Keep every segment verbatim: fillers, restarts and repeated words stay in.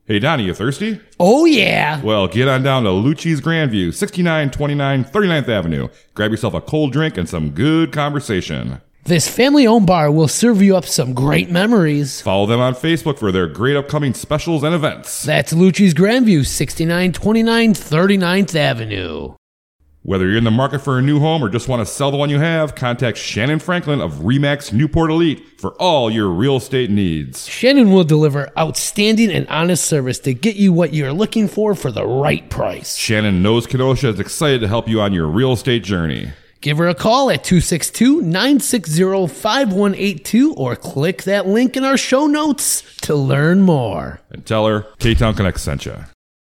Hey, Donnie, you thirsty? Oh, yeah. Well, get on down to Lucci's Grandview, sixty-nine twenty-nine thirty-ninth Avenue. Grab yourself a cold drink and some good conversation. This family-owned bar will serve you up some great memories. Follow them on Facebook for their great upcoming specials and events. That's Lucci's Grandview, sixty-nine twenty-nine thirty-ninth Avenue. Whether you're in the market for a new home or just want to sell the one you have, contact Shannon Franklin of Remax Newport Elite for all your real estate needs. Shannon will deliver outstanding and honest service to get you what you're looking for for the right price. Shannon knows Kenosha is excited to help you on your real estate journey. Give her a call at two six two, nine six zero, five one eight two or click that link in our show notes to learn more. And tell her K-Town Connect sent you.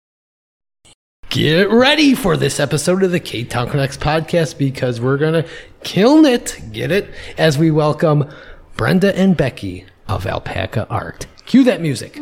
Get ready for this episode of the K-Town Connects podcast because we're going to kill it, get it, as we welcome Brenda and Becky of Alpaca Art. Cue that music.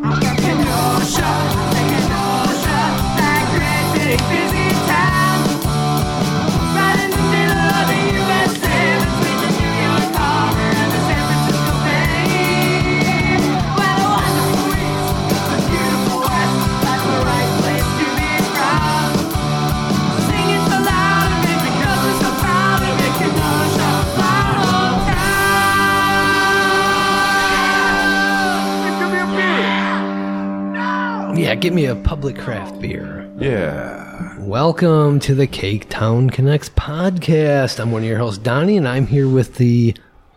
Yeah, give me a public craft beer. Yeah. Welcome to the K-Town Connects podcast. I'm one of your hosts, Donnie, and I'm here with the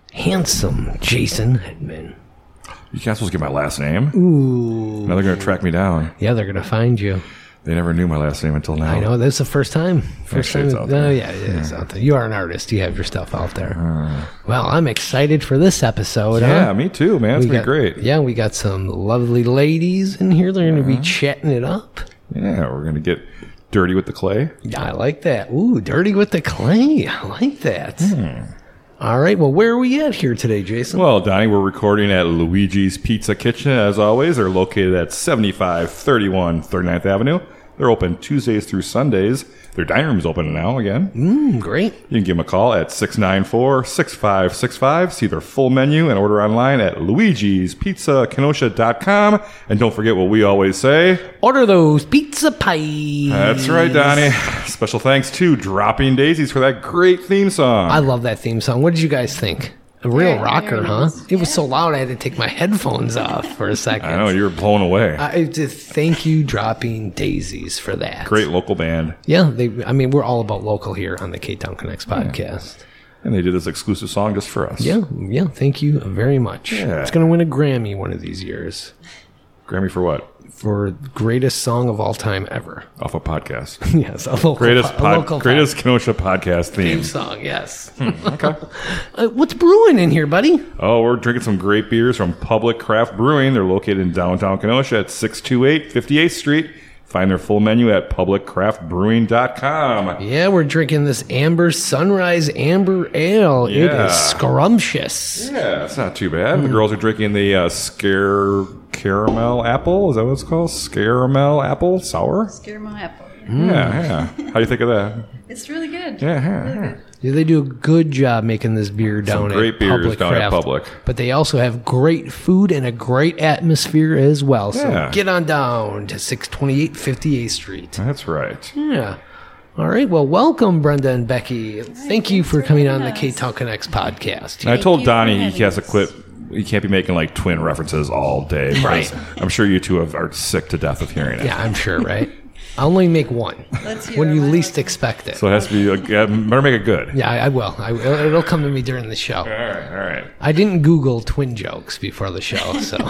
handsome Jason Hedman. You can't supposed to get my last name. Ooh. Now they're going to track me down. Yeah, they're going to find you. They never knew my last name until now. I know, this is the first time. First Actually, time. it's out there. Oh, yeah, it is out there. You are an artist. You have your stuff out there. Uh, well, I'm excited for this episode. Yeah, huh? me too, man. It's we been got, great. Yeah, we got some lovely ladies in here. They're going to be chatting it up. Yeah, we're going to get dirty with the clay. Yeah, I like that. Ooh, dirty with the clay. I like that. Hmm. All right, well, where are we at here today, Jason? Well, Donnie, we're recording at Luigi's Pizza Kitchen, as always. They're located at seventy-five thirty-one thirty-ninth Avenue. They're open Tuesdays through Sundays. Their dining room is open now again. Mm, great. You can give them a call at six nine four, six five six five. See their full menu and order online at luigis pizza kenosha dot com. And don't forget what we always say. Order those pizza pies. That's right, Donnie. Special thanks to Dropping Daisies for that great theme song. I love that theme song. What did you guys think? A real Very, rocker, very huh? nice. It was so loud I had to take my headphones off for a second. I know, you were blown away. I just thank you, Dropping Daisies, for that. Great local band. Yeah, they. I mean, we're all about local here on the K-Town Connects podcast. And they did this exclusive song just for us. Yeah, yeah. Thank you very much. Yeah. It's going to win a Grammy one of these years Grammy for what? for greatest song of all time ever. Off a podcast. Yes, a local, Greatest po- a pod, local greatest Kenosha podcast theme theme. song. Yes. Okay. uh, what's brewing in here, buddy? Oh, we're drinking some great beers from Public Craft Brewing. They're located in downtown Kenosha at six two eight fifty-eighth Street. Find their full menu at public craft brewing dot com. Yeah, we're drinking this Amber Sunrise Amber Ale. It Yeah. is scrumptious. Yeah, it's not too bad. The girls are drinking the uh, Scare Caramel Apple. Is that what it's called? Caramel Apple Sour? Caramel apple. Yeah. Yeah, yeah. How do you think of that? It's really good. Yeah, yeah, Really yeah. good. Yeah, they do a good job making this beer down great at beers Public down at Craft. Public. But they also have great food and a great atmosphere as well. So Yeah. get on down to six twenty-eight fifty-eighth Street. That's right. Yeah. All right. Well, welcome, Brenda and Becky. Thank you thanks for for coming having on the us. K-Town Connects podcast. And I told you for Donnie having he has to us. quit. He can't be making like twin references all day. because Right. I'm sure you two have, are sick to death of hearing it. Yeah, I'm sure, right? I only make one Let's hear when you them. I least like expect it. So it has to be, like, yeah, better make it good. Yeah, I, I will. I, it'll come to me during the show. All right, all right. I didn't Google twin jokes before the show, so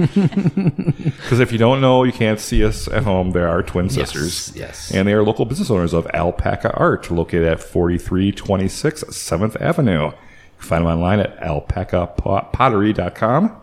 Because if you don't know, you can't see us at home. There are twin sisters. yes. And they are local business owners of Alpaca Art, located at forty-three twenty-six seventh Avenue. You can find them online at alpaca pottery dot com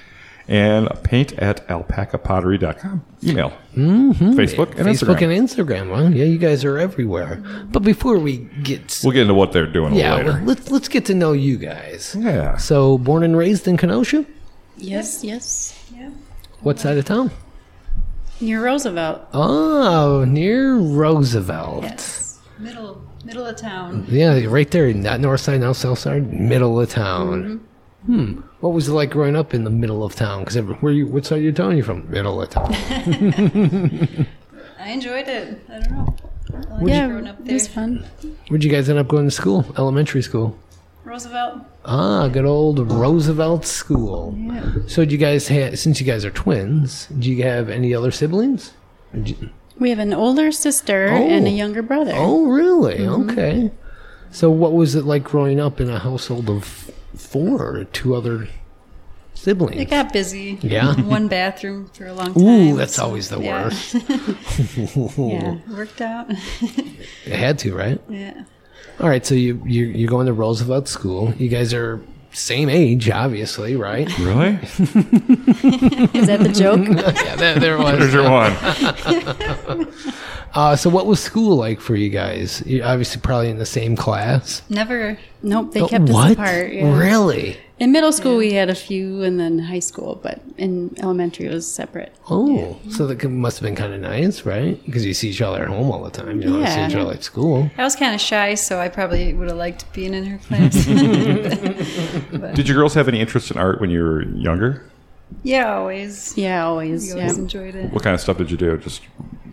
and paint at alpaca pottery dot com. Email, mm-hmm. Facebook, and Facebook Instagram. and Instagram. Well, yeah, you guys are everywhere. But before we get, We'll get into what they're doing a yeah, little well, later. let's let's get to know you guys. Yeah. So, born and raised in Kenosha. Yes, yes. Yeah. What side of town? Near Roosevelt. Oh, near Roosevelt. Yes. Middle middle of town. Yeah, right there. Not north side, not south side. Middle of town. What was it like growing up in the middle of town? Because where you, what side of town are you from? Middle of town. I enjoyed it. I don't know. I like Yeah, growing up it there. was fun. Where'd you guys end up going to school? Elementary school. Roosevelt. Ah, good old Roosevelt School. Yeah. So, did you guys have, since you guys are twins, do you have any other siblings? Did you- We have an older sister and a younger brother. Oh, really? Okay. So, what was it like growing up in a household of four, two other siblings? It got busy. Yeah? One bathroom for a long time. Ooh, that's so, always the yeah. worst. Yeah, worked out. It had to, right? Yeah. All right, so you, you you're going to Roosevelt School. You guys are same age, obviously, right? Really? Is that the joke? Yeah, there, there it was. There's your one. Uh, so, what was school like for you guys? You're obviously probably in the same class. Never. Nope, they Oh, kept what? us apart. Yeah. Really? In middle school, we had a few, and then high school, but in elementary, it was separate. Oh, so that could- must have been kind of nice, right? Because you see each other at home all the time. You don't see Yeah. each other at school. I was kind of shy, so I probably would have liked being in her class. Did you girls have any interest in art when you were younger? Yeah, always. Yeah, always. We always Yeah. enjoyed it. What kind of stuff did you do? Just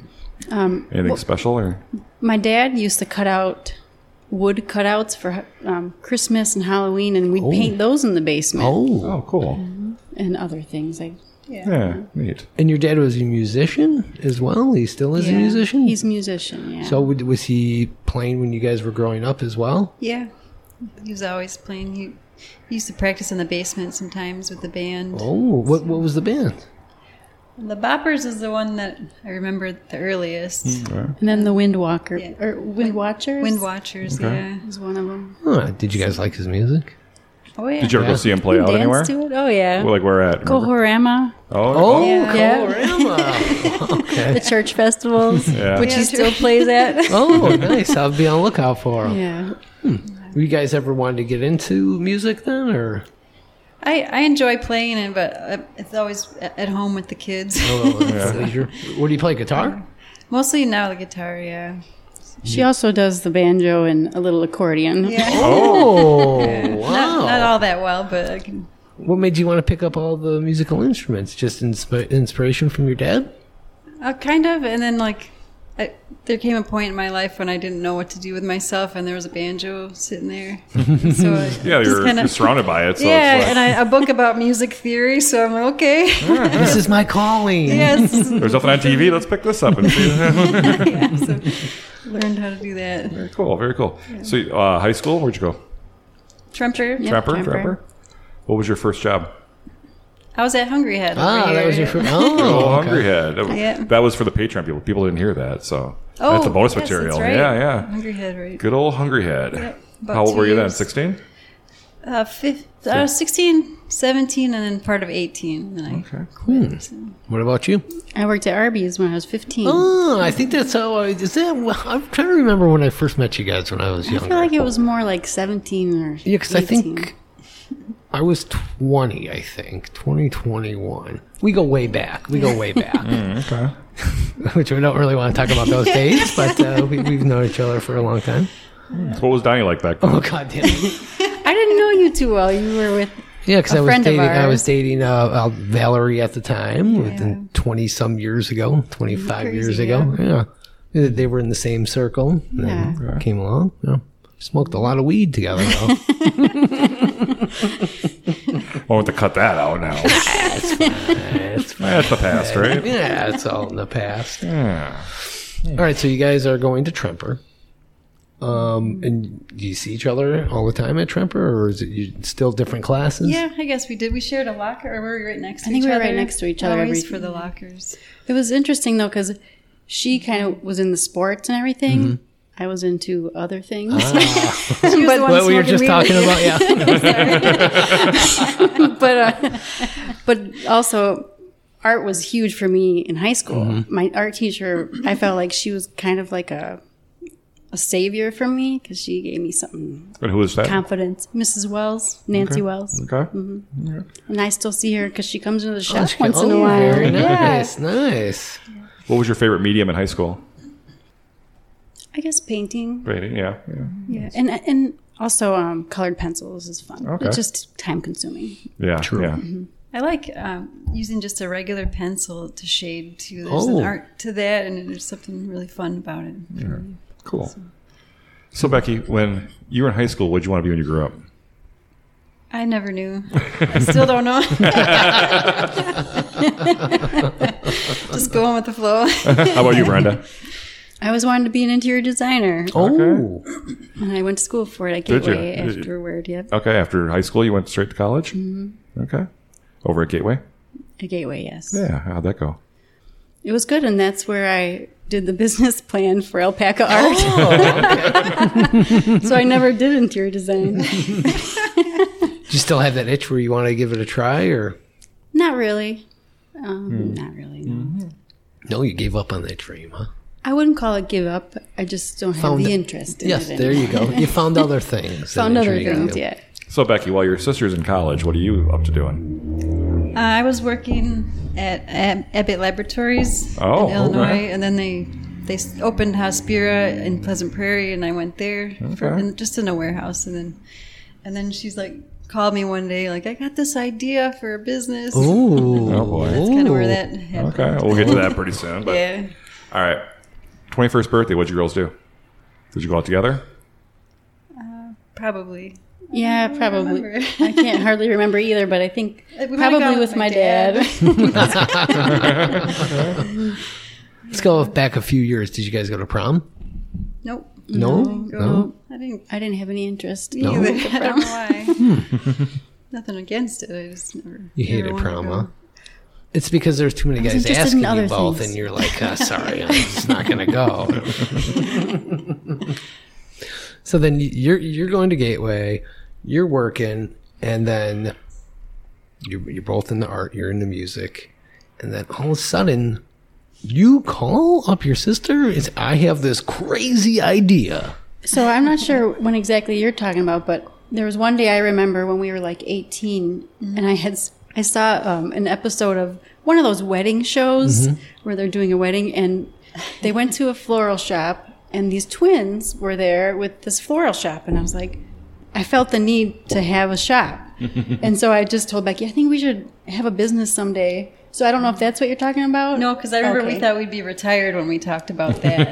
Um, anything special, or my dad used to cut out wood cutouts for um, Christmas and Halloween, and we'd paint those in the basement Oh, oh, cool. and other things. Like Yeah, neat. and your dad was a musician as well. He still is a Yeah. musician. he's a musician. Yeah. So would- was he playing when you guys were growing up as well? Yeah. He was always playing. He, he used to practice in the basement sometimes with the band. Oh, what what was the band? The Boppers is the one that I remember the earliest. Okay. and then the Windwalker Yeah. or Wind Watchers. Wind Watchers, Okay. yeah. was one of them. Huh, did you guys like his music? Oh, yeah. Did you ever Yeah. go see him play out Dance anywhere? to it. Oh yeah. Well, like where at? Remember? Kohorama, Oh, Oh, Yeah. Colorama. Okay. the church festivals, Yeah. which Yeah, he true. still plays at. Oh, nice. I'll be on the lookout for him. Yeah. Were you guys ever wanted to get into music then, or? I, I enjoy playing it, but uh, it's always a- at home with the kids. Oh, that's leisure. What do you play? Guitar? Mostly now the guitar, yeah. She also does the banjo and a little accordion. Yeah. Oh, Not, wow. not all that well, but I can. What made you want to pick up all the musical instruments? Just insp- inspiration from your dad? Uh, kind of, and then like, I, there came a point in my life when I didn't know what to do with myself, and there was a banjo sitting there. So I Yeah, just you're, kinda- you're surrounded by it. So yeah, it's like, and I, a book about music theory, so I'm like, okay. This is my calling. Yes. there's nothing on T V. Let's pick this up and see. Yeah, so learned how to do that. Very cool. Very cool. So, uh, high school, where'd you go? Trumper. Yeah. Trapper, Trapper. Trapper. What was your first job? I was at Hungry Head. Ah, over that here. was your first. Oh, Oh, Hungry okay. Head. That, Yeah. that was for the Patreon people. People didn't hear that, so Oh, that's a bonus yes, material. that's right. Yeah, yeah. Hungry Head, right? Good old Hungry Head. Yep, about How old two were you then? years. sixteen? Uh, fifth, I was sixteen, seventeen, and then part of eighteen. And I Okay. quit. So. What about you? I worked at Arby's when I was fifteen. Oh, I think that's how I. Is that? well, I'm trying to remember when I first met you guys when I was I younger. feel like it was more like seventeen or Yeah, because I eighteen. think I was twenty, I think. twenty twenty-one. We go way back. We go way back. Okay. Which we don't really want to talk about those days, but uh, we, we've known each other for a long time. So what was Donnie like back then? Oh, God damn it. I didn't know you too well. You were with Yeah, because A I was friend of dating. I was ours. dating uh, uh, Valerie at the time, Yeah. within twenty some years ago, twenty five years Crazy, ago. Yeah. They- they were in the same circle. And then Yeah. came along. Yeah, smoked a lot of weed together. Though. I want to cut that out now. It's fine. That's the past, right? Yeah, it's all in the past. Yeah. All right, so you guys are going to Tremper. Um, and do you see each other all the time at Tremper, or is it you, still different classes? Yeah, I guess we did. We shared a locker, or were we right next to I think each we were other? right next to each other Always every- for the lockers. It was interesting though because she kind of was in the sports and everything. I was into other things. She was the one What we were smoking just weed. talking about, yeah. but uh, but also art was huge for me in high school. My art teacher, I felt like she was kind of like a a savior for me because she gave me something And who is that? confidence. Missus Wells, Nancy Okay. Wells, Okay. and I still see her because she comes into the Oh, shop she- once in oh, a while. Very Yeah. nice, nice. What was your favorite medium in high school? I guess painting. Painting, yeah. yeah. Yeah, and and Also, um, colored pencils is fun. Okay. It's just time consuming. Yeah, True. yeah. I like um, using just a regular pencil to shade too. There's Oh. an art to that, and there's something really fun about it. Yeah. Cool. So, Becky, when you were in high school, what did you want to be when you grew up? I never knew. I still don't know. Just going with the flow. How about you, Brenda? I always wanted to be an interior designer, Oh, and I went to school for it at Did you? Gateway Did you? afterward. Yep, Okay, after high school, you went straight to college? Mm-hmm. Okay. Over at Gateway? at Gateway. Yes. Yeah, how'd that go? It was good, and that's where I did the business plan for Alpaca Art. So I never did interior design. do you still have that itch where you want to give it a try, or Not really. Um, Not really. No. no? You gave up on that dream, huh? I wouldn't call it give up. I just don't have Found the it- interest in Yes, it. there you go. You found other things. that Found other intrigued things. you. Yeah. So, Becky, while your sister's in college, what are you up to doing? Uh, I was working at, at Abbott Laboratories Oh, in Illinois, okay. and then they they s- opened Hospira in Pleasant Prairie, and I went there for, Okay. in, just in a warehouse, and then and then she's like called me one day, like I got this idea for a business. Ooh. Oh, boy. That's kind of where that happened. Okay, we'll get to that pretty soon. But Yeah. all right, twenty-first birthday. What'd you girls do? Did you go out together? Probably. Yeah, probably. remember. I can't hardly remember either, but I think We might have probably gone with, my dad. Let's go back a few years. Did you guys go to prom? Nope. No, Go- no. I didn't I didn't have any interest. either. No? I don't know why. Nothing against it. I just never. You never hated wanted to prom, go. huh? It's because there's too many was guys interested in asking you other both, things. and you're like, uh, sorry, I'm just not going to go. So then you're you're going to Gateway, you're working, and then you're, you're both in the art, you're in the music, and then all of a sudden you call up your sister. Is I have this crazy idea. So I'm not sure when exactly you're talking about, but there was one day I remember when we were like eighteen, and I had s- I saw um, an episode of one of those wedding shows where they're doing a wedding, and they went to a floral shop, and these twins were there with this floral shop, and I was like, I felt the need to have a shop, and so I just told Becky, I think we should have a business someday. So I don't know if that's what you're talking about. No, because I remember Okay. we thought we'd be retired when we talked about that.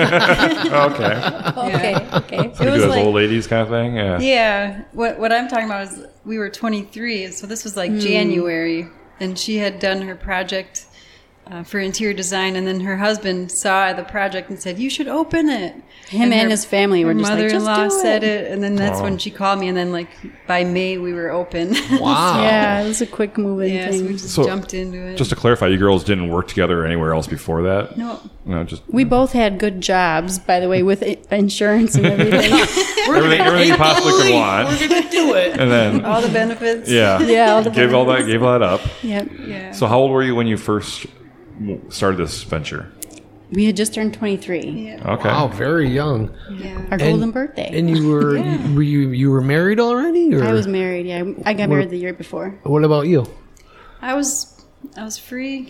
Okay. Okay, okay. So you do was those like- old ladies kind of thing? Yeah. Yeah. What what I'm talking about is we were twenty-three, so this was like January, and she had done her project uh, for interior design, and then her husband saw the project and said, "You should open it." Him and her- his family were her just like, "Just mother-in-law do said it." it, and then that's Oh. when she called me, and then like by May we were open. Wow. Yeah, it was a quick moving yeah, so we thing. just So, jumped into it. Just to clarify, you girls didn't work together anywhere else before that? no. No, just We both had good jobs, by the way, with i- insurance and everything. everything, everything you possibly could want. We're gonna do it. And then, All the benefits. yeah, Yeah, all the gave all that, gave all that up. Yep. Yeah. So, how old were you when you first started this venture? We had just turned twenty-three. yeah. Okay. Wow, very young. Yeah. Our golden birthday. And you were you, were you you were married already, or I was married, yeah. I got married the year before. what about you? I was I was free.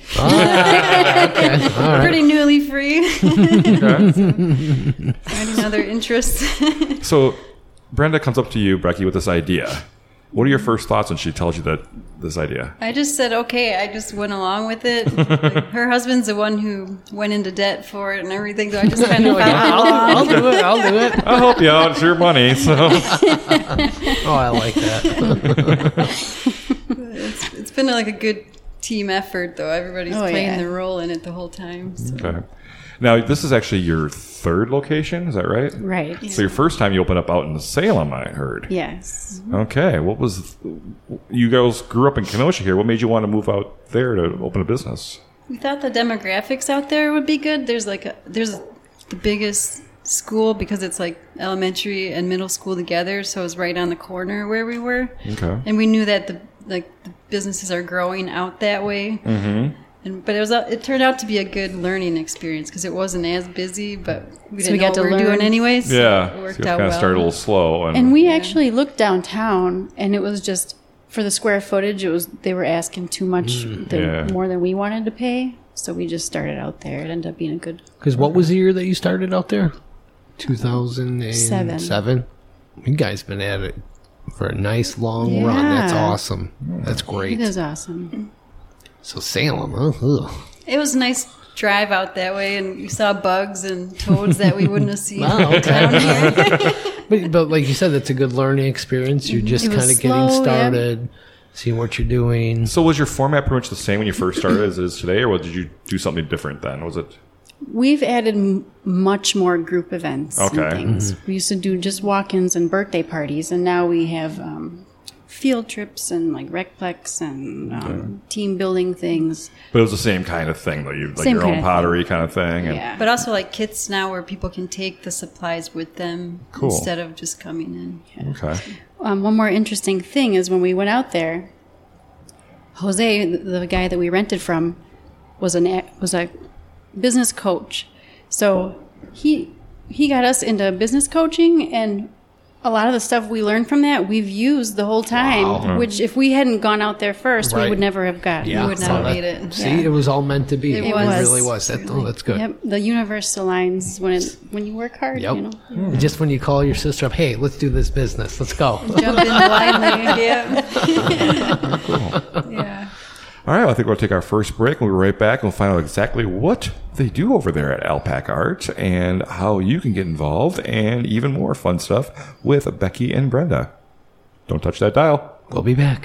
Okay, all right. Pretty newly free. Okay. Finding other interests. So, Brenda comes up to you, Becky, with this idea. What are your first thoughts when she tells you that this idea? I just said okay. I just went along with it. Like, her husband's the one who went into debt for it and everything, so I just kind of Yeah, followed I'll, I'll along. do it. I'll do it. I'll help you out. It's your money. So, Oh, I like that. It's, it's been like a good team effort, though. Everybody's Oh, playing yeah. their role in it the whole time. So. okay. Now, this is actually your third location. Is that right? Right. So, your first time you opened up out in Salem, I heard. Yes. Okay. What was, you girls grew up in Kenosha here. What made you want to move out there to open a business? We thought the demographics out there would be good. There's like a, there's the biggest school because it's like elementary and middle school together, so it's right on the corner where we were. Okay. And we knew that the like the businesses are growing out that way. Mm-hmm. And but it was a- it turned out to be a good learning experience because it wasn't as busy, but we So didn't we know got what to we were learn. doing anyways. So Yeah. it worked so you out kind of well. started a little slow. And, And we actually looked downtown, and it was just, for the square footage, it was they were asking too much, the, yeah. more than we wanted to pay. So we just started out there. It ended up being a good. Because what was the year that you started out there? Two thousand Seven. seven. You guys been at it for a nice long run. That's Yeah. awesome. That's great. It is awesome. So Salem, huh? Ugh. It was a nice drive out that way, and we saw bugs and toads that we wouldn't have seen Wow, okay. down here. But, but like you said, it's a good learning experience. You're just It was kind of getting slow, yeah. started, seeing what you're doing. So was your format pretty much the same when you first started as it is today, or did you do something different then? Was it? We've added m- much more group events Okay. and things. We used to do just walk-ins and birthday parties, and now we have um, field trips and like Recplex and um, team building things. But it was the same kind of thing, though. You like Same your kind own of pottery kind of thing. And Yeah. But also like kits now where people can take the supplies with them Cool. instead of just coming in. Okay. Um, one more interesting thing is when we went out there, Jose, the, the guy that we rented from, was an a- was a business coach. So he he got us into business coaching, and a lot of the stuff we learned from that we've used the whole time. Wow. Which if we hadn't gone out there first, Right. we would never have gotten. Yeah. would not So have that- made it. See, Yeah. it was all meant to be. It, It was. really was. That, oh, that's good. Yep, the universe aligns when it, when you work hard. Yep. You know. Just when you call your sister up, hey, let's do this business. Let's go. Jump in blindly. Yeah. Yeah. All right, I think we'll take our first break. We'll be right back and we'll find out exactly what they do over there at Alpaca Art and how you can get involved and even more fun stuff with Becky and Brenda. Don't touch that dial. We'll be back.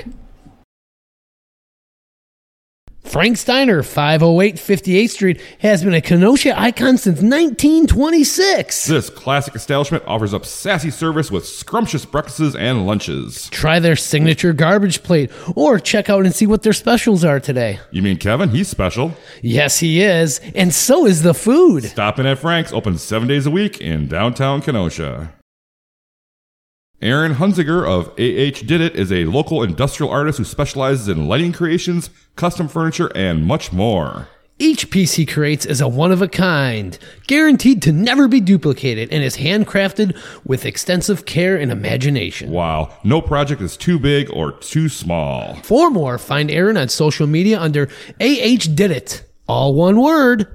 Frank Steiner, five oh eight fifty-eighth Street, has been a Kenosha icon since nineteen twenty-six. This classic establishment offers up sassy service with scrumptious breakfasts and lunches. Try their signature garbage plate or check out and see what their specials are today. You mean Kevin? He's special. Yes, he is. And so is the food. Stop in at Frank's, open seven days a week in downtown Kenosha. Aaron Hunziger of A H Did It is a local industrial artist who specializes in lighting creations, custom furniture, and much more. Each piece he creates is a one-of-a-kind, guaranteed to never be duplicated, and is handcrafted with extensive care and imagination. Wow, no project is too big or too small. For more, find Aaron on social media under A H Did It. All one word.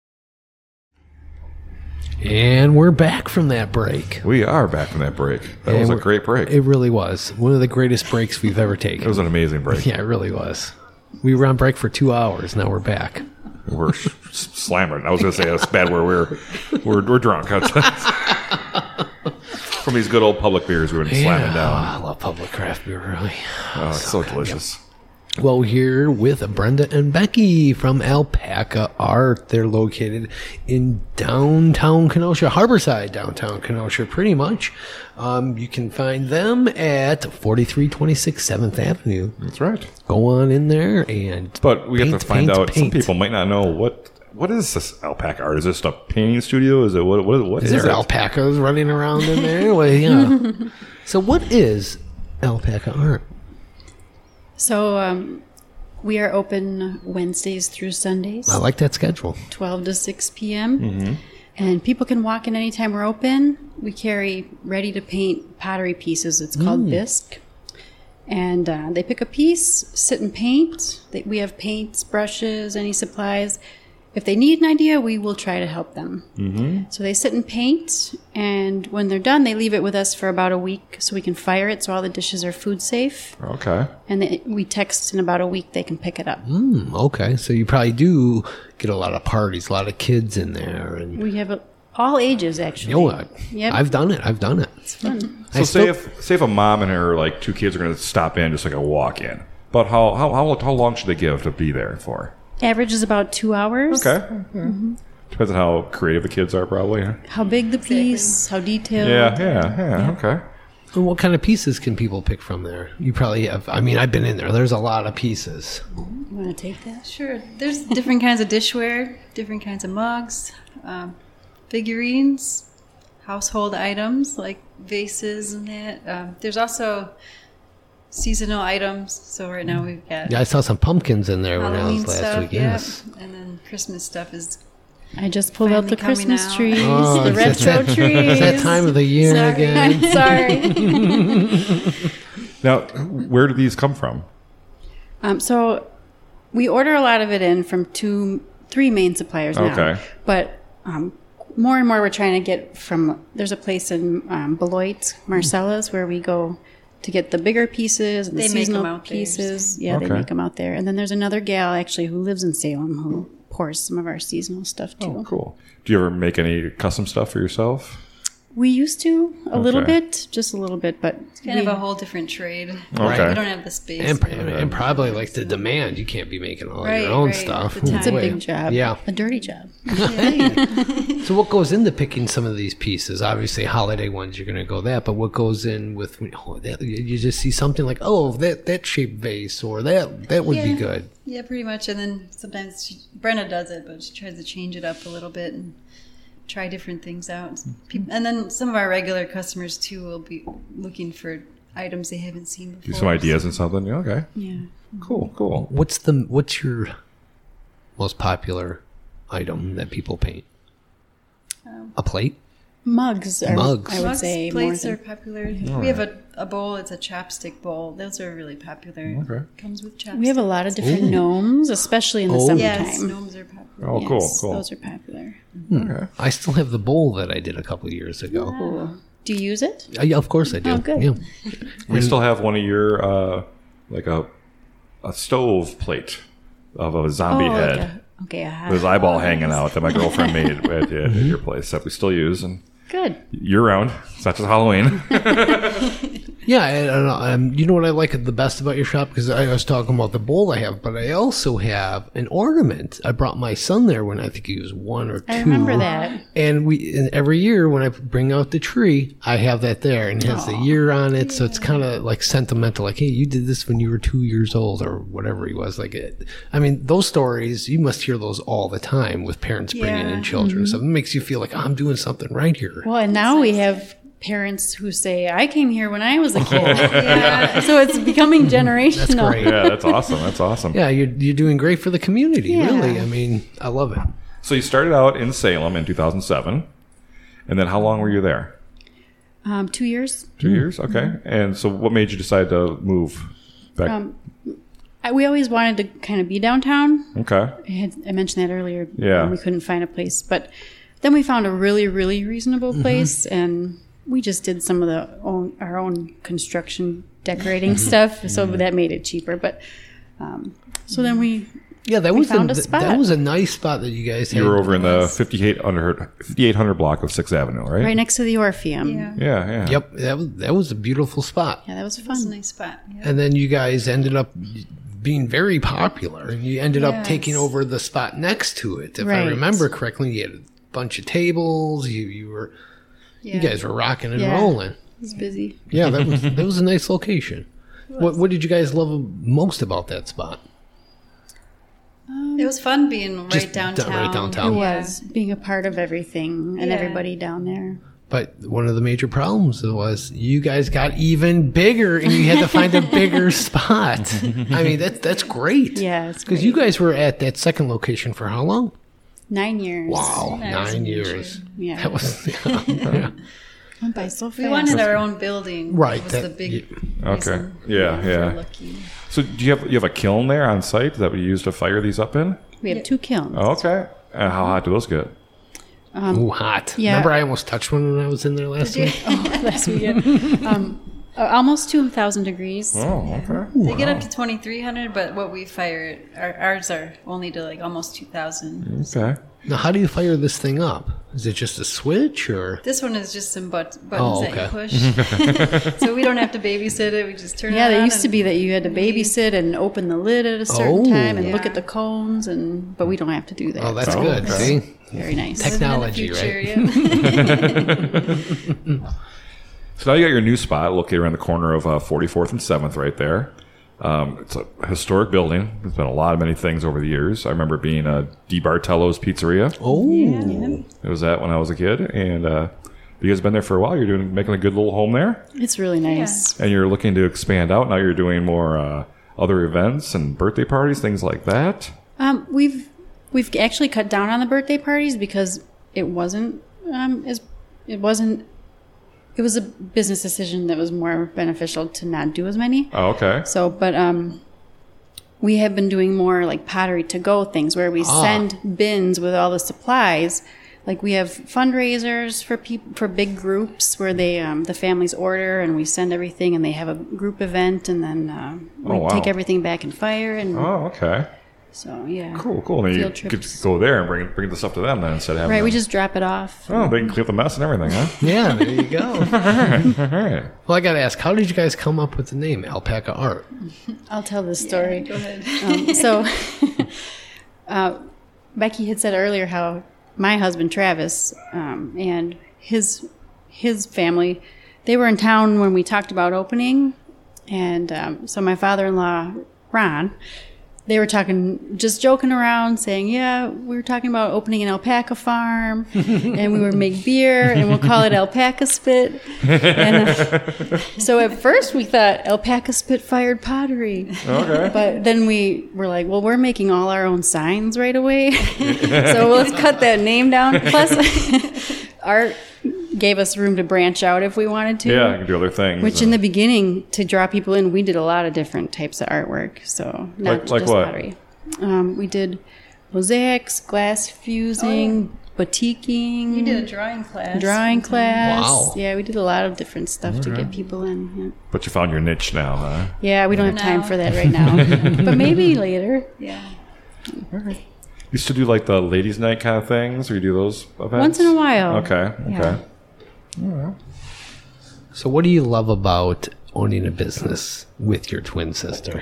And we're back from that break. We are back from that break. That And was a we're- great break. It really was. One of the greatest breaks we've ever It taken. was an amazing break. Yeah, it really was. We were on break for two hours. Now we're back. We're s- slamming. I was going to say that's bad where we're we're, we're drunk. From these good old public beers we were slamming Oh, down. I love public craft beer, really. Oh, it's so delicious. Well, we're here with Brenda and Becky from Alpaca Art. They're located in downtown Kenosha, Harborside, downtown Kenosha, pretty much. Um, you can find them at forty-three twenty-six seventh Avenue. That's right. Go on in there and But we have paint, to find paint, out. Some paint. people might not know what what is this Alpaca Art. Is this a painting studio? Is it what? What, what Is is, there it? alpacas running around in there? Well, yeah. So what is Alpaca Art? So um, we are open Wednesdays through Sundays, I like that schedule. twelve to six p.m. And people can walk in anytime we're open. We carry ready to paint pottery pieces. It's called bisque. And uh, they pick a piece, sit and paint. They, we have paints, brushes, any supplies. If they need an idea, we will try to help them. Mm-hmm. So they sit and paint, and when they're done, they leave it with us for about a week so we can fire it so all the dishes are food safe. Okay. And they, we text in about a week they can pick it up. Hmm, okay, so you probably do get a lot of parties, a lot of kids in there, and We have a, all ages, actually. you know what? Yep. I've done it. I've done it. It's fun. So I say still- if say if a mom and her like two kids are going to stop in just like a walk in, but how how how how long should they give to be there for? Average is about two hours. Okay. Depends on how creative the kids are, probably. huh? How big the piece, how detailed. Yeah, yeah, yeah. Okay. And what kind of pieces can people pick from there? You probably have. I mean, I've been in there. There's a lot of pieces. You want to take that? Sure. There's different kinds of dishware, different kinds of mugs, um, figurines, household items like vases and that. Um, there's also seasonal items. So right now we've got Yeah, I saw some pumpkins in there when I Halloween was last stuff, week. yeah, Yes. and then Christmas stuff is. I just pulled out Finally the coming Christmas out. trees, Oh, the it's retro that- trees. It's that time of the year Sorry. again. Sorry. Now, where do these come from? um, so we order a lot of it in from two, three main suppliers now. Okay. But um, more and more we're trying to get from, there's a place in um, Beloit, Marcella's, where we go to get the bigger pieces and the They make 'em seasonal out there. pieces. Yeah, Okay. they make them out there. And then there's another gal actually who lives in Salem who pours some of our seasonal stuff too. Oh, cool. Do you ever make any custom stuff for yourself? We used to a little Okay. bit, just a little bit, but It's kind we- of a whole different trade. Okay. We don't have the space. And, and, and probably like the demand. You can't be making all Right, your own right, stuff. at the time. it's a Boy. big job. Yeah. A dirty job. So what goes into picking some of these pieces? Obviously, holiday ones, you're going to go that. But what goes in with, oh, that, you just see something like, oh, that that shaped vase or that that would be Yeah. good. Yeah, pretty much. And then sometimes she, Brenna does it, but she tries to change it up a little bit and try different things out. Peop- And then some of our regular customers too will be looking for items they haven't seen before. Do some ideas and something? Yeah, okay. Yeah. Cool, cool. What's the what's your most popular item that people paint? A plate? Mugs are, Mugs. I would Mugs, say, more plates than, are popular. We have a, a bowl. It's a chapstick bowl. Those are really popular. Okay. Comes with chapstick. we have a lot of different gnomes, especially in the Oh. summertime. Yes, gnomes are popular. Oh, cool, Yes, cool. Those are popular. Okay. I still have the bowl that I did a couple of years ago. Cool. Do you use it? Uh, yeah, of course I do. Oh, good. Yeah. We still have one of your, uh, like a a stove plate of a zombie oh, head. like a- okay. aha. With his eyeball hanging out that my girlfriend made at, at, at your place that we still use and Good. year round. It's not just Halloween. Yeah, I, I don't know. Um, you know what I like the best about your shop? Because I was talking about the bowl I have, but I also have an ornament. I brought my son there when I think he was one or two. I remember that. And we and every year when I bring out the tree, I have that there, and it has the year on it, so it's kind of like sentimental. Like, hey, you did this when you were two years old, or whatever he was. Like, it, I mean, those stories you must hear those all the time with parents bringing Yeah. in children. So it makes you feel like oh, I'm doing something right here. Well, and now we have parents who say, I came here when I was a kid. yeah. So it's becoming generational. That's great. Yeah, that's awesome. That's awesome. Yeah, you're you're doing great for the community. Yeah. Really, I mean, I love it. So you started out in Salem in two thousand seven. And then how long were you there? Um, two years. Two years? Okay. And so what made you decide to move back? Um, I, we always wanted to kind of be downtown. okay. I, had, I mentioned that earlier. Yeah. when we couldn't find a place. But then we found a really, really reasonable Mm-hmm. place. And we just did some of the own, our own construction decorating Mm-hmm. stuff. So that made it cheaper. But um, so then we Yeah, that We was found a, a spot. that was a nice spot that you guys had. You were over in the fifty-eight hundred, fifty-eight hundred block of sixth Avenue, right? right next to the Orpheum. Yeah. Yeah, yeah. Yep, that was that was a beautiful spot. Yeah, that was That's a fun. nice spot. Yeah. And then you guys ended up being very popular, and you ended up Yes. taking over the spot next to it. If I Right. remember correctly, you had a bunch of tables. You you were you Yeah. guys were rocking and Yeah. rolling. It's busy. Yeah, that was that was a nice location. What what did you guys love most about that spot? It was fun being right Just down- downtown. right downtown. It Yeah. was being a part of everything and Yeah. everybody down there. But one of the major problems was you guys got even bigger, and you had to find a bigger spot. I mean, that's that's great. Yeah, it's Because you guys were at that second location for how long? Nine years. Wow, That was nine an years. Yeah. That was yeah, yeah. Went by so fast. We wanted our own building. Right, Was that- the big Okay. reason Yeah, we were yeah. looking. So do you have you have a kiln there on site that we use to fire these up in? We have two kilns. Oh, okay. And how hot do those get? Ooh, hot. yeah. Remember, I almost touched one when I was in there last week. Oh, last weekend. um, uh, almost two thousand degrees. Oh, okay. They get up to twenty-three hundred, but what we fire, our, ours are only to like almost two thousand. Okay. Now, how do you fire this thing up? Is it just a switch, or This one is just some but- buttons Oh, that okay. you push. So we don't have to babysit it. We just turn Yeah, it on. there used to and- be that you had to babysit and open the lid at a certain Oh. time and look Yeah. at the cones, and but we don't have to do that. oh, that's Oh, good. okay. See, Very nice. Tech- Living in the technology, future, right? yeah. So now you got your new spot located around the corner of uh, forty-fourth and seventh right there. Um, it's a historic building. There's been a lot of many things over the years. I remember being a Di Bartello's Pizzeria. oh, It was that when I was a kid. And uh, you guys have been there for a while. You're doing making a good little home there. It's really nice. And you're looking to expand out. Now you're doing more uh, other events and birthday parties, things like that. Um, we've we've actually cut down on the birthday parties because it wasn't um, as it wasn't. It was a business decision that was more beneficial to not do as many. Oh, okay. So, but um, we have been doing more like pottery to go things where we Ah. send bins with all the supplies. like we have fundraisers for people for big groups where they um, the families order and we send everything and they have a group event and then uh, we Oh, wow. take everything back and fire and Oh, okay. so yeah. Cool, cool. And then you Field could trips. go there and bring bring the stuff to them then instead of having Right, we them- just drop it off. Oh, they can clean up the mess and everything, huh? Yeah, there you go. All right. Well, I got to ask, how did you guys come up with the name Alpaca Art? I'll tell this story. Go ahead. Um, so, uh, Becky had said earlier how my husband Travis um, and his his family, they were in town when we talked about opening, and um, so my father-in-law Ron, they were talking, just joking around, saying, "Yeah, we were talking about opening an alpaca farm, and we would make beer, and we'll call it Alpaca Spit." And uh, so at first we thought Alpaca Spit Fired Pottery. Okay. But then we were like, well, we're making all our own signs right away. So let's cut that name down. Plus, Art gave us room to branch out if we wanted to. Yeah, I can do other things. Which in the beginning, to draw people in, we did a lot of different types of artwork. So not Like- like just what? pottery. Um, we did mosaics, glass fusing, batiking. You did a drawing class. Drawing class. Wow. Yeah, we did a lot of different stuff to get people in. Yeah. But you found your niche now, huh? Yeah, we don't have time No. for that right now. But maybe later. Yeah. You used to do like the ladies' night kind of things, or you do those events? Once in a while. Okay, okay. Yeah. So, what do you love about owning a business with your twin sister?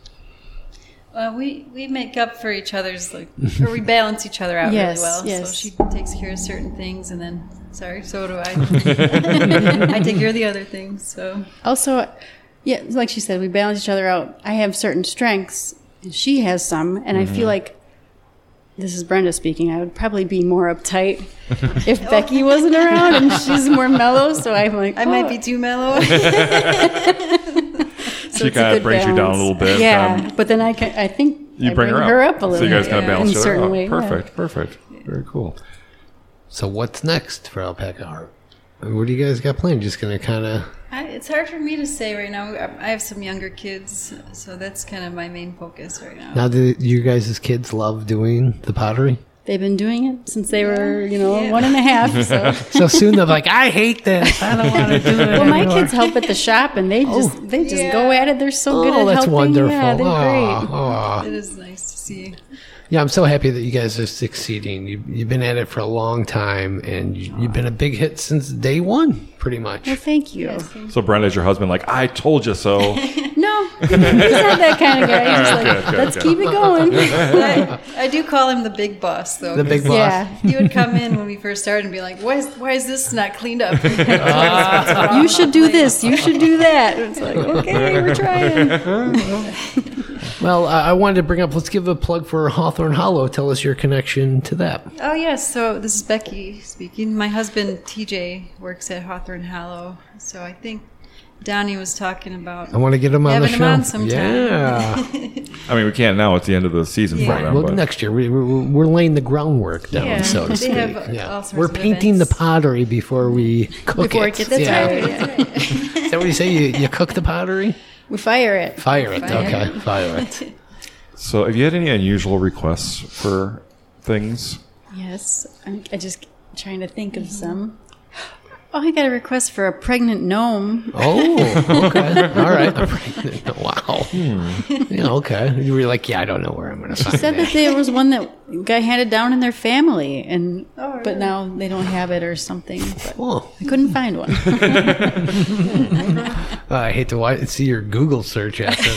Well, we, we make up for each other's, like, or we balance each other out Yes, really well. yes. So she takes care of certain things, and then, sorry, so do I. I take care of the other things. So Also, yeah, like she said, we balance each other out. I have certain strengths, and she has some, and I feel like, this is Brenda speaking, I would probably be more uptight if Becky wasn't around and she's more mellow. So I'm like, I oh. might be too mellow. She it's a kind of good brings you down a balance. little bit. Yeah, um, but then I, can, I think you I bring, bring her up. a little So you guys bit, kind of yeah, balance in a each other certain out. way. yeah. Perfect, perfect. Very cool. So, what's next for Alpaca Art? What do you guys got planned? Just going to kind of. I, it's hard for me to say right now. I have some younger kids, so that's kind of my main focus right now. Now, do you guys' kids love doing the pottery? They've been doing it since they were, you know, Yeah. one and a half. So. So soon they're like, I hate this. I don't want to do it. Well, my anymore." kids help at the shop, and they just they just Yeah. go at it. They're so good Oh, at that's helping. wonderful. Yeah, they're Aw, great. aw. It is nice to see. Yeah, I'm so happy that you guys are succeeding. You, you've been at it for a long time, and you, you've been a big hit since day one, pretty much. Well, thank you. So Brenda's your husband, like, I told you so. No, he's not that kind of guy. He's just like, Good, good, let's good. keep it going. I, I do call him the big boss, though. The big 'cause boss. Yeah, He would come in when we first started and be like, "Why is why is this not cleaned up? you should do this. You should do that. It's like, okay, we're trying. Well, I I wanted to bring up, let's give a plug for Hawthorne Hollow. Tell us your connection to that. Oh, yes. So this is Becky speaking. My husband, T J, works at Hawthorne Hollow. So I think Donnie was talking about I want to get him on the having show. him on sometime. Yeah. I mean, we can't now. It's the end of the season Yeah. for them. Well, but next year, we, we're, we're laying the groundwork down, Yeah, so to they speak. have, uh, yeah. all sorts We're of painting events. the pottery before we cook Before it. it gets yeah. started. Yeah. Is that what you say? You, you cook the pottery? We fire it. Fire it. Fire Okay, it. fire it. So, have you had any unusual requests for things? Yes, I'm I just trying to think of some. Oh, I got a request for a pregnant gnome. Oh, okay. All right. Wow. Yeah, okay. You were like, yeah, I don't know where I'm going to find Said that. that there was one that got handed down in their family, and Oh, but now they don't have it or something. But Oh, I couldn't find one. I hate to watch, see your Google search after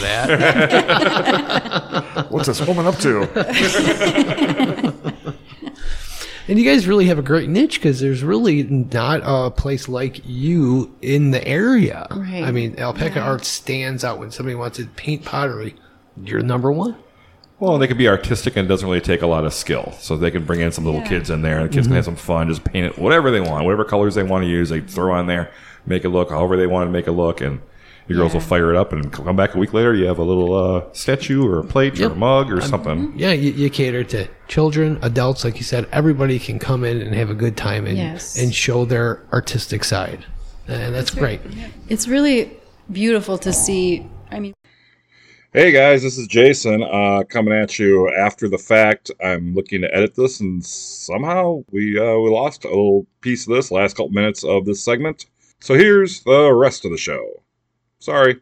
that. What's this woman up to? And you guys really have a great niche because there's really not a place like you in the area. Right. I mean, Alpaca Art stands out when somebody wants to paint pottery. You're number one. Well, they can be artistic and it doesn't really take a lot of skill. So they can bring in some little Yeah. kids in there. The kids can have some fun, just paint it whatever they want, whatever colors they want to use. They throw on there, make it look however they want to make it look, and your girls will fire it up and come back a week later. You have a little uh, statue or a plate Yep. or a mug or something. Yeah, you, you cater to children, adults, like you said. Everybody can come in and have a good time and Yes. and show their artistic side, and that's great. It's really beautiful to see. I mean, Hey guys, this is Jason uh, coming at you after the fact. I'm looking to edit this, and somehow we uh, we lost a little piece of this last couple minutes of this segment. So here's the rest of the show. Sorry.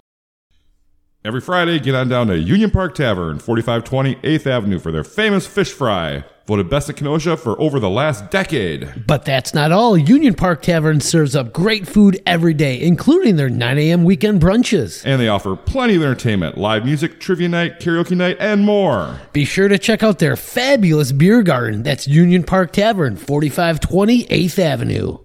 Every Friday, get on down to Union Park Tavern, forty-five twenty eighth Avenue, for their famous fish fry. Voted best in Kenosha for over the last decade. But that's not all. Union Park Tavern serves up great food every day, including their nine a.m. weekend brunches. And they offer plenty of entertainment, live music, trivia night, karaoke night, and more. Be sure to check out their fabulous beer garden. That's Union Park Tavern, forty-five twenty eighth Avenue.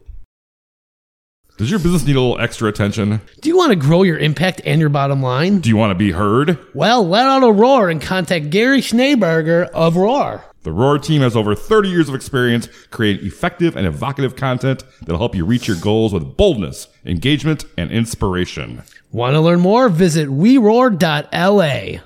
Does your business need a little extra attention? Do you want to grow your impact and your bottom line? Do you want to be heard? Well, let out a roar and contact Gary Schneeberger of Roar. The Roar team has over thirty years of experience creating effective and evocative content that'll help you reach your goals with boldness, engagement, and inspiration. Want to learn more? Visit we roar dot L A.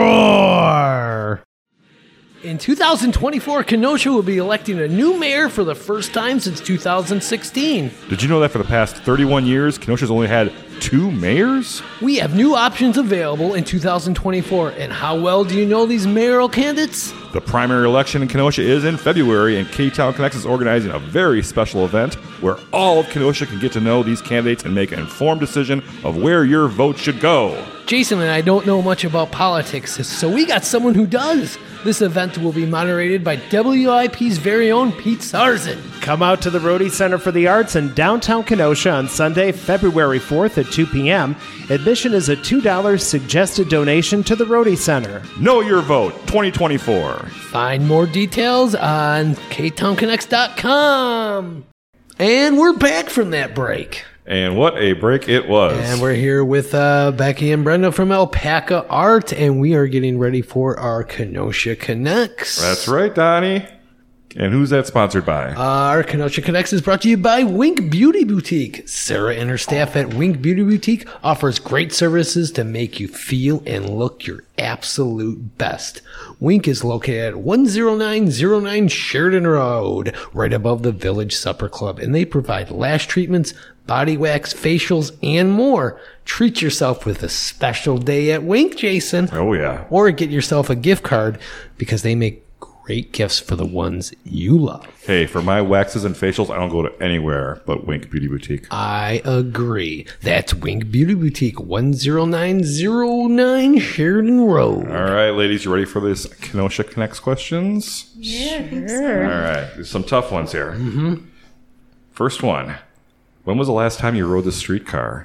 Roar! In two thousand twenty-four, Kenosha will be electing a new mayor for the first time since two thousand sixteen. Did you know that for the past thirty-one years, Kenosha's only had two mayors? We have new options available in two thousand twenty-four, and how well do you know these mayoral candidates? The primary election in Kenosha is in February, and K-Town Connects is organizing a very special event where all of Kenosha can get to know these candidates and make an informed decision of where your vote should go. Jason and I don't know much about politics, so we got someone who does. This event will be moderated by W I P's very own Pete Sarzan. Come out to the Rhodey Center for the Arts in downtown Kenosha on Sunday, February fourth at two p.m. Admission is a two dollars suggested donation to the Rhodey Center. Know your vote twenty twenty-four. Find more details on K town connects dot com. And we're back from that break. And what a break it was. And we're here with uh, Becky and Brenda from Alpaca Art, and we are getting ready for our Kenosha Connects. That's right, Donnie. And who's that sponsored by? Uh, our Kenosha Connects is brought to you by Wink Beauty Boutique. Sarah and her staff at Wink Beauty Boutique offers great services to make you feel and look your absolute best. Wink is located at one oh nine oh nine Sheridan Road, right above the Village Supper Club, and they provide lash treatments, body wax, facials, and more. Treat yourself with a special day at Wink, Jason. Oh, yeah. Or get yourself a gift card because they make great gifts for the ones you love. Hey, for my waxes and facials, I don't go to anywhere but Wink Beauty Boutique. I agree. That's Wink Beauty Boutique, one oh nine oh nine Sheridan Road. All right, ladies, you ready for this Kenosha Connects questions? Yeah, I think so. All right, there's some tough ones here. Mm-hmm. First one. When was the last time you rode the streetcar?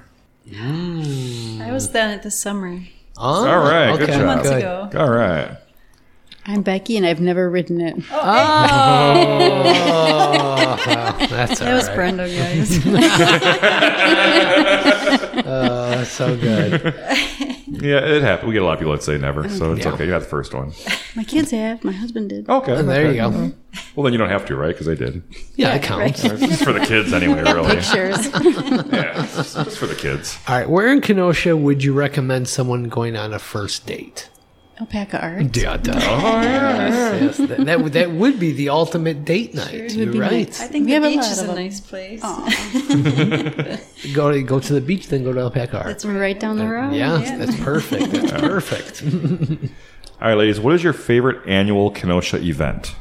I was done it this summer. Oh, All right, okay. good job. Months Good. ago. All right. I'm Becky, and I've never ridden it. Oh, that's all That was right. Brenda, guys. Oh, so good. Yeah, it happened. We get a lot of people that say never, so it's Yeah. okay. You're not the first one. My kids have. My husband did. Okay. And there you okay. go. Well, then you don't have to, right? Because I did. Yeah, it counts. It's for the kids anyway, really. Pictures. Yeah, it's it's for the kids. All right, where in Kenosha would you recommend someone going on a first date? Alpaca Art. Yeah, duh. Oh, yeah. Yes, that, that, would, that would be the ultimate date night. It You're would be right. nice. I think We the have a beach lot is of a them. nice place. Go to, go to the beach, then go to Alpaca Art. That's We're right down the road. Yeah, that's perfect. That's perfect. All right, ladies, what is your favorite annual Kenosha event?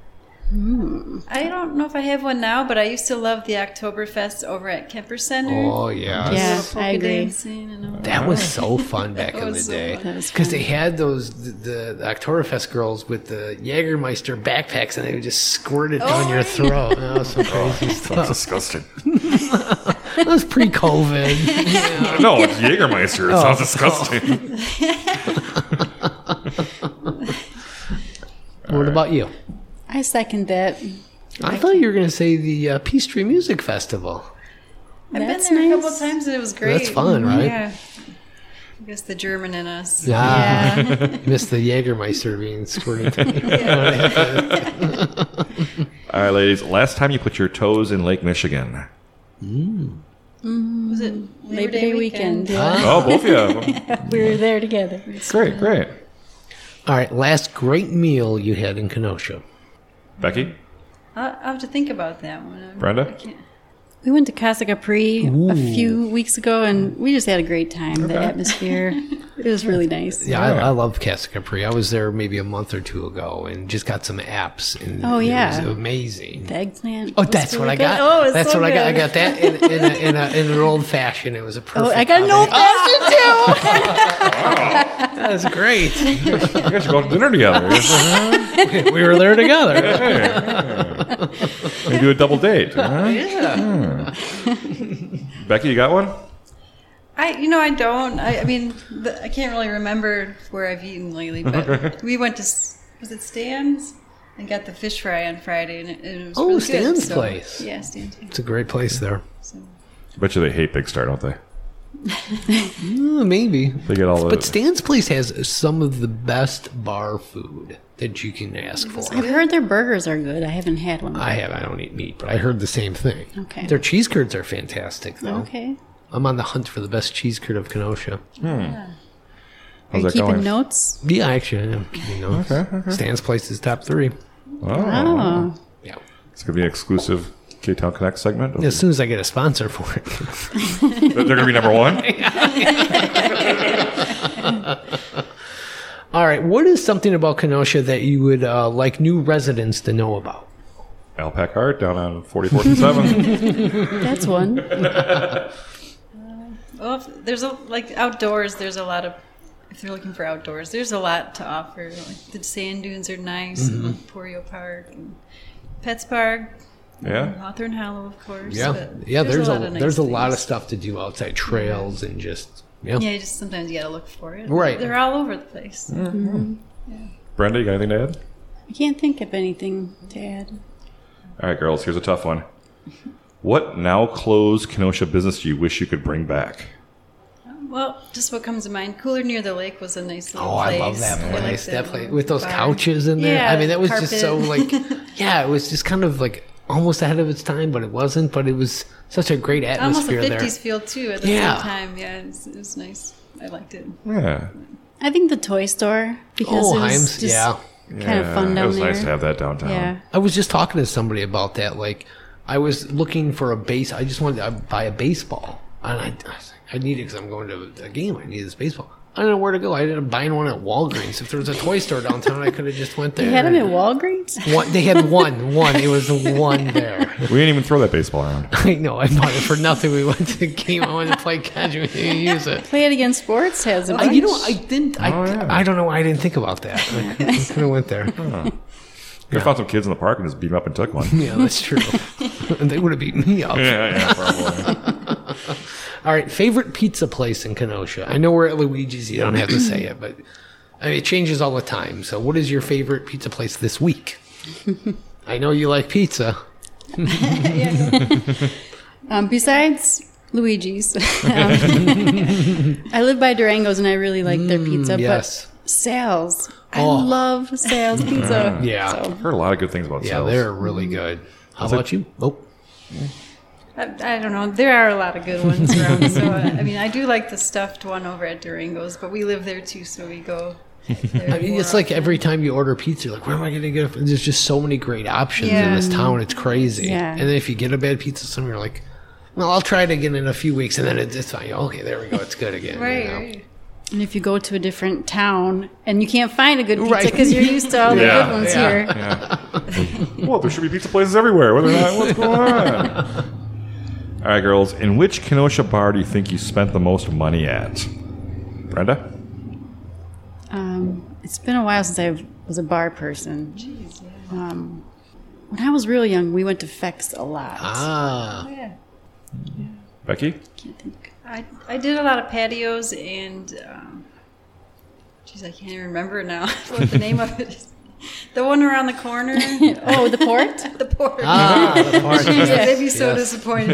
I don't know if I have one now, but I used to love the Oktoberfest over at Kemper Center. Oh, yeah. Yeah, Polka I agree. dancing and all That was so fun back That in the was so day. fun. That was Because fun. they had those, the, the, the Oktoberfest girls with the Jägermeister backpacks and they would just squirt it down Oh, your yeah. throat. That was some crazy That's stuff. disgusting. That was pre-COVID. Yeah. No, it's Jägermeister. It Oh. sounds disgusting. What about you? I second that. I thought you were going to say the uh, Peachtree Music Festival. I've That's been there a nice. couple times and it was great. That's fun, right? Yeah. I guess the German in us. Yeah. Yeah. Missed the Jägermeister being squirted to me. All right, ladies, last time you put your toes in Lake Michigan? Was it Labor Day weekend. Oh, both of you. We were there together. Great, great. All right, last great meal you had in Kenosha. Becky? I'll, I'll have to think about that one. I'm- Brenda? I can't- We went to Casa Capri a few weeks ago, and we just had a great time. The atmosphere. It was really nice. Yeah, I, I love Casa Capri. I was there maybe a month or two ago and just got some apps. And Oh, yeah. it was amazing. The eggplant. Oh, was that's really what I good. got. Oh, it's that's so what I got. I good. got that in, in, a, in, a, in an old fashioned. It was a perfect. Oh, I got an old fashioned too. That was great. I guess you go to dinner together. We were there together. You do a double date. Huh? Yeah. Becky, you got one? I, you know, I don't. I, I mean, the, I can't really remember where I've eaten lately, but we went to, S- was it Stan's? And got the fish fry on Friday, and it, and it was Oh, really Stan's good. So, place. Yeah, Stan's. It's a great place there. So. Bet you they hate Big Star, don't they? Uh, maybe. They get all the. But Stan's Place has some of the best bar food that you can ask for. I've heard their burgers are good. I haven't had one. I have. I don't eat meat, but I heard the same thing. Okay. Their cheese curds are fantastic, though. Okay. I'm on the hunt for the best cheese curd of Kenosha. Are How's you that keeping going? notes? Yeah, actually, I am keeping notes. Okay, okay. Stan's Place is top three. Oh. Oh. Yeah. It's going to be an exclusive K-Town Connect segment. As soon as I get a sponsor for it. They're going to be number one? All right. What is something about Kenosha that you would uh, like new residents to know about? Alpaca Art down on forty-fourth and seventh. That's one. Well, if there's a like outdoors. There's a lot of. If they're looking for outdoors, there's a lot to offer. Like the sand dunes are nice, and Porio Park, and Pets Park, Yeah. Hawthorne Hollow, of course. Yeah. but Yeah, there's, a, lot of nice there's a lot of things. stuff to do outside, trails and just, yeah. Yeah, you just sometimes you gotta look for it. Right. They're all over the place. Brenda, you got anything to add? I can't think of anything to add. All right, girls, here's a tough one. What now closed Kenosha business do you wish you could bring back? Well, just what comes to mind. Cooler Near the Lake was a nice little Oh, I place. love that I place. liked That the place little with those bar. couches in there. Yeah, I mean, that was just so carpet. like, yeah, it was just kind of like almost ahead of its time, but it wasn't. But it was such a great Almost a atmosphere fifties there. feel too at the Yeah. same time. Yeah, it was, it was nice. I liked it. Yeah. I think the toy store because Oh, it was Himes, just yeah. kind of fun It down was there. nice to have that downtown. Yeah. I was just talking to somebody about that. Like, I was looking for a base. I just wanted to buy a baseball, and I, I, was like, I need it because I'm going to a game. I need this baseball. I don't know where to go. I ended up buying one at Walgreens. If there was a toy store downtown, I could have just went there. You had them at Walgreens? One, they had one. One. It was the one there. We didn't even throw that baseball around. I know. I bought it for nothing. We went to the game. I wanted to play catch. We didn't use it. Play It Against Sports has a Uh, bunch. you know, I didn't. I, Oh, yeah. I don't know why I didn't think about that. I could have went there. Could have found some kids in the park and just beat them up and took one. Yeah, that's true. And they would have beaten me up. yeah, yeah, probably. All right, favorite pizza place in Kenosha. I know we're at Luigi's. You don't have to say it, but I mean, it changes all the time. So, what is your favorite pizza place this week? I know you like pizza. Um, besides Luigi's, um, I live by Durango's and I really like their pizza. yes. But Sal's, I Oh. love Sal's pizza. Yeah. So, Heard a lot of good things about Yeah, Sal's. they're really good. How about you? Oh, I, I don't know. There are a lot of good ones around. So, uh, I mean, I do like the stuffed one over at Durango's, but we live there too, so we go there. I mean, more it's like often. every time you order pizza, you're like, where am I going to get it? There's just so many great options in Yeah. this town. It's crazy. Yeah. And then if you get a bad pizza, somewhere you're like, well, I'll try it again in a few weeks, and then it's, it's fine. Okay, there we go. It's good again. Right, you know? right. and if you go to a different town and you can't find a good pizza Right. because you're used to all the Yeah. good ones Yeah. here. Yeah. Well, there should be pizza places everywhere. Whether or not, what's going on? All right, girls. In which Kenosha bar do you think you spent the most money at? Brenda? Um, it's been a while since I was a bar person. Um, when I was real young, we went to Fex a lot. Ah. Oh, yeah. Becky? Can't think. I, I did a lot of patios and, um, geez, I can't even remember now what the name of it is. The one around the corner. Oh, the port? The port. Ah, the part. Yeah, they'd be so Yes. disappointed.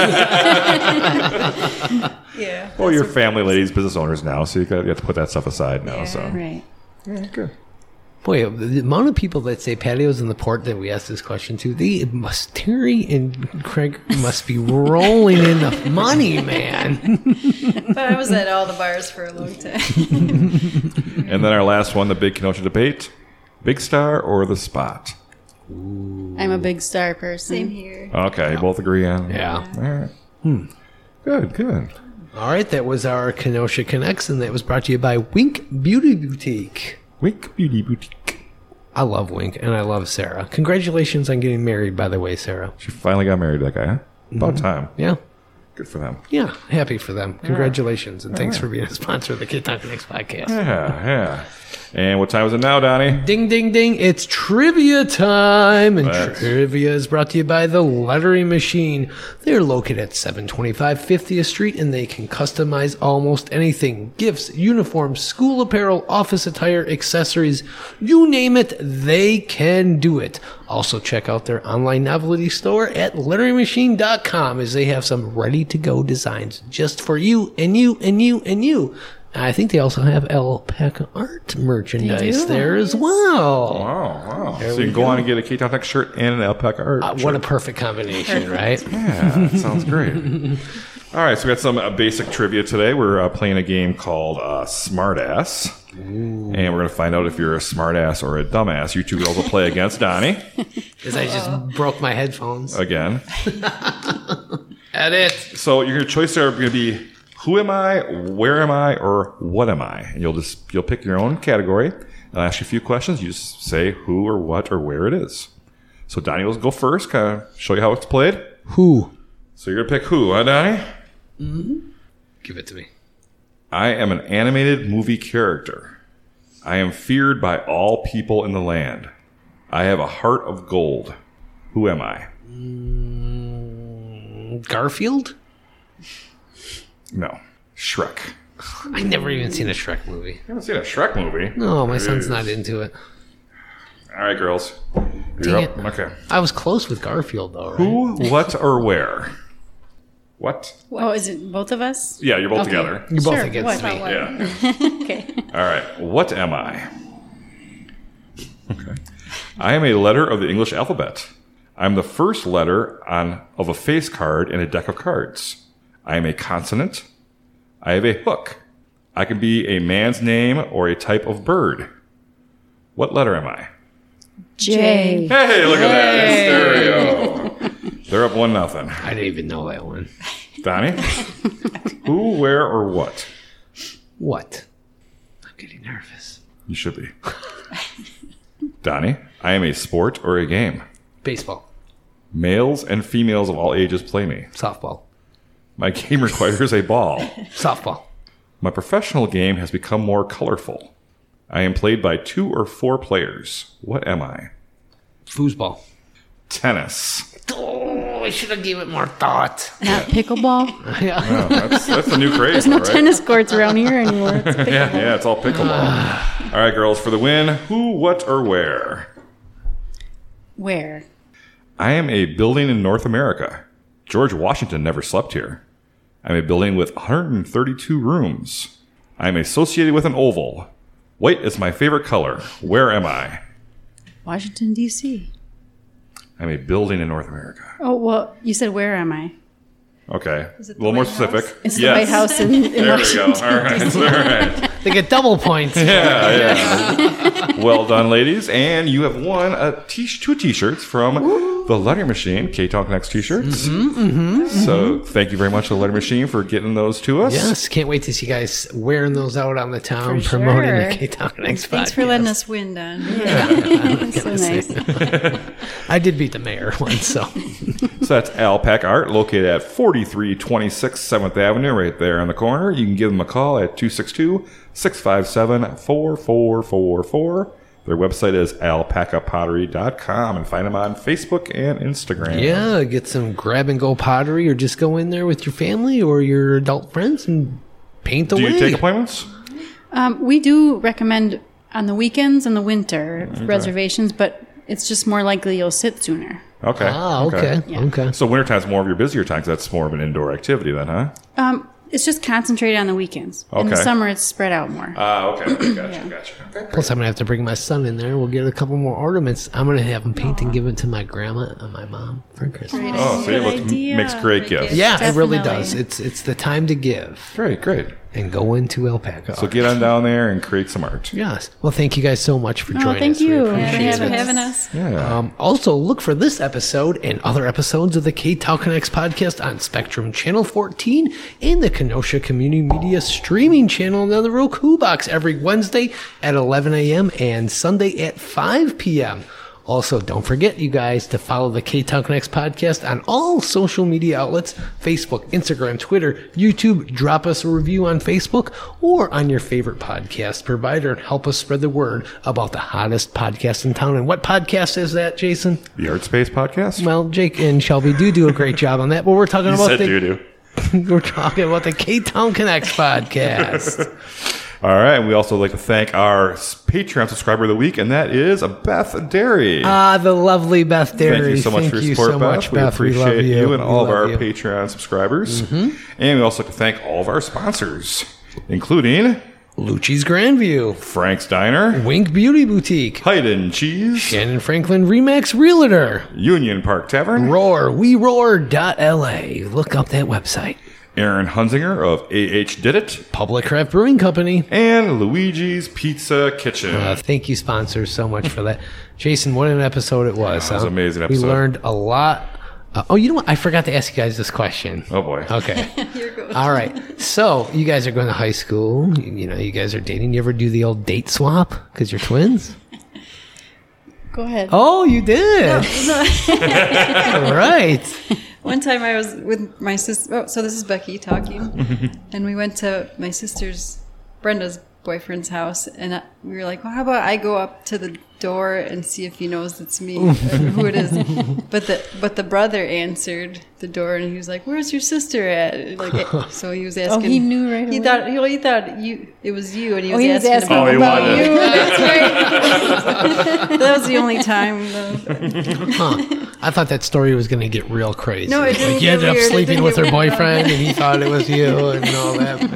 Yeah. Well, you're family ladies, business owners now, so you, got, you have to put that stuff aside now. Yeah. So Right. yeah, good. Boy, the amount of people that say patios in the port that we asked this question to, they must, Terry and Craig must be rolling in the money, man. But I was at all the bars for a long time. And then our last one, the big Kenosha debate: Big Star or the Spot? I'm a big star person. Same here. Okay, both agree on. Yeah. All right. Hmm. Good. Good. All right, that was our Kenosha Connects, and that was brought to you by Wink Beauty Boutique. Wink Beauty Boutique. I love Wink, and I love Sarah. Congratulations on getting married, by the way, Sarah. She finally got married to that guy, huh? About time. Yeah. Good for them. Yeah, happy for them. Congratulations, and thanks for being a sponsor of the Kid Talk Connects podcast. Yeah, yeah. And what time is it now, Donnie? Ding, ding, ding. It's trivia time. And Nice. trivia is brought to you by The Lettering Machine. They're located at seven twenty-five fiftieth Street, and they can customize almost anything. Gifts, uniforms, school apparel, office attire, accessories. You name it, they can do it. Also, check out their online novelty store at lettering machine dot com, as they have some ready-to-go designs just for you and you and you and you. I think they also have alpaca art merchandise do? there as well. Wow, wow. So you can go on and get a K-Town Tech shirt and an alpaca art Uh, shirt. what a perfect combination, right? Yeah, that sounds great. All right, so we got some uh, basic trivia today. We're uh, playing a game called uh, Smartass. And we're going to find out if you're a smartass or a dumbass. You two girls will play against Donnie Because I just broke my headphones. again. Edit. So your choices are going to be who am I, where am I, or what am I? And you'll just you'll pick your own category. I'll ask you a few questions. You just say who or what or where it is. So Donnie will go first, kind of show you how it's played. Who? So you're going to pick who, huh, Donnie? Give it to me. I am an animated movie character. I am feared by all people in the land. I have a heart of gold. Who am I? Garfield? No. Shrek. I never even seen a Shrek movie. You haven't seen a Shrek movie? No, my son's not into it. All right, girls. Dang You're it. up. Okay. I was close with Garfield, though, right? Who, what, or where? What? Oh, is it both of us? Yeah, you're both Okay. together. You're both Sure, against what? me. Yeah. Okay. All right. What am I? Okay. I am a letter of the English alphabet. I'm the first letter on of a face card in a deck of cards. I am a consonant. I have a hook. I can be a man's name or a type of bird. What letter am I? J. Hey, look at that. It's stereo. They're up one nothing. I didn't even know that one. Donnie? Who, where, or what? What? I'm getting nervous. You should be. Donnie, I am a sport or a game. Baseball. Males and females of all ages play me. Softball. My game requires a ball. Softball. My professional game has become more colorful. I am played by two or four players. What am I? Foosball. Tennis. Oh, I should have given it more thought. Not pickleball. Yeah. Oh, that's, that's the new craze. There's no right? tennis courts around here anymore. It's pickleball. Yeah, yeah, it's all pickleball. All right, girls, for the win, who, what, or where? Where? I am a building in North America. George Washington never slept here. I'm a building with one hundred thirty-two rooms. I am associated with an oval. White is my favorite color. Where am I? Washington, D C I'm a building in North America. Oh, well, you said where am I? Okay. Is A it the little more White specific. House? It's Yes. the White House in, in There we go. Washington. All right. All right. They get double points. Yeah, yeah. Well done, ladies. And you have won a t- two t-shirts from the Lettering Machine, K-Talk Next t-shirts. Mm-hmm, mm-hmm, so thank you very much to the Lettering Machine for getting those to us. Yes, can't wait to see you guys wearing those out on the town, For promoting sure. the K-Talk Next Thanks podcast. for letting us win, Don. So nice. I did beat the mayor once, so. So that's Alpaca Art, located at forty-three twenty-six seventh Avenue, right there on the corner. You can give them a call at two six two, six five seven, four four four four. Their website is alpaca pottery dot com, and find them on Facebook and Instagram. Yeah, get some grab and go pottery, or just go in there with your family or your adult friends and paint Do away. you take appointments? Um, we do recommend on the weekends and the winter reservations, but it's just more likely you'll sit sooner. Okay. Ah, okay, Yeah. okay. So wintertime's more of your busier time, 'cause that's more of an indoor activity then, huh? Um, it's just concentrated on the weekends. In the Okay. summer, it's spread out more. Ah, okay. okay. Gotcha, gotcha. Okay. Plus, I'm gonna have to bring my son in there. We'll get a couple more ornaments. I'm gonna have him paint and give it to my grandma and my mom for Christmas. Oh, see, it Good looks, idea. makes great gifts. Yeah, it really Definitely. does. It's it's the time to give. Great, great. and go into Alpaca. So get on down there and create some art. Yes. Well, thank you guys so much for joining Oh, thank us. We you. appreciate Thanks for it. having us. Yeah. Um, also, look for this episode and other episodes of the K-Town Connects podcast on Spectrum Channel fourteen and the Kenosha Community Media streaming channel on the Roku box every Wednesday at eleven a.m. and Sunday at five p.m. Also, don't forget, you guys, to follow the K-Town Connects podcast on all social media outlets, Facebook, Instagram, Twitter, YouTube. Drop us a review on Facebook or on your favorite podcast provider and help us spread the word about the hottest podcast in town. And what podcast is that, Jason? The Art Space Podcast? Well, Jake and Shelby do do a great job on that, but we're talking You about said the doo-doo. we're talking about the K-Town Connects podcast. All right. And we also like to thank our Patreon subscriber of the week, and that is Beth Derry. Ah, the lovely Beth Derry. Thank you so much Thank for your you support, so Beth. much, we Beth. We appreciate love you. you. and We all of love our you. Patreon subscribers. And we also like to thank all of our sponsors, including Lucci's Grandview, Frank's Diner, Wink Beauty Boutique, Hayden Cheese, Shannon Franklin Remax Realtor, Union Park Tavern, Roar, we roar dot L A. Look up that website. Aaron Hunzinger of A H Did It, Public Craft Brewing Company. and Luigi's Pizza Kitchen. Uh, thank you, sponsors, so much for that. Jason, what an episode it was. It was huh? an amazing episode. We learned a lot. Uh, oh, you know what? I forgot to ask you guys this question. Oh, boy. Okay. You're good. All right. So you guys are going to high school. You, you know, you guys are dating. You ever do the old date swap because you're twins? Go ahead. Oh, you did. All right. One time I was with my sister. Oh, so this is Becky talking, and we went to my sister's, Brenda's boyfriend's house, and I, we were like, "Well, how about I go up to the door and see if he knows it's me or who it is?" But the but the brother answered the door, and he was like, "Where's your sister at?" Like, so he was asking. he knew right He away? thought he, well, he thought you it was you, and he Oh, was he was asking, asking Oh, he about wanted- you. That's right. That was the only time. Though. Huh. I thought that story was going to get real crazy. No, it didn't Like, you get ended up weird. It sleeping didn't with her get weird. boyfriend, and he thought it was you, and all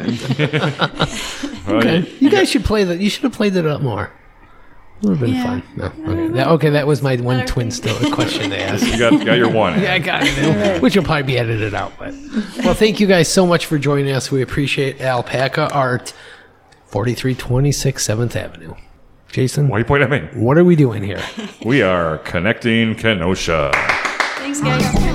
that. Well, Okay. You guys should play that. You should have played it up more. It would have been Yeah. fun. No. Okay. That, okay, that was my one twin still question to ask. You got, got your one. Yeah, I got it. Which will probably be edited out. But well, thank you guys so much for joining us. We appreciate Alpaca Art, forty-three twenty-six seventh Avenue. Jason, Why are you pointing at me? what are we doing here? We are connecting Kenosha. Thanks, guys.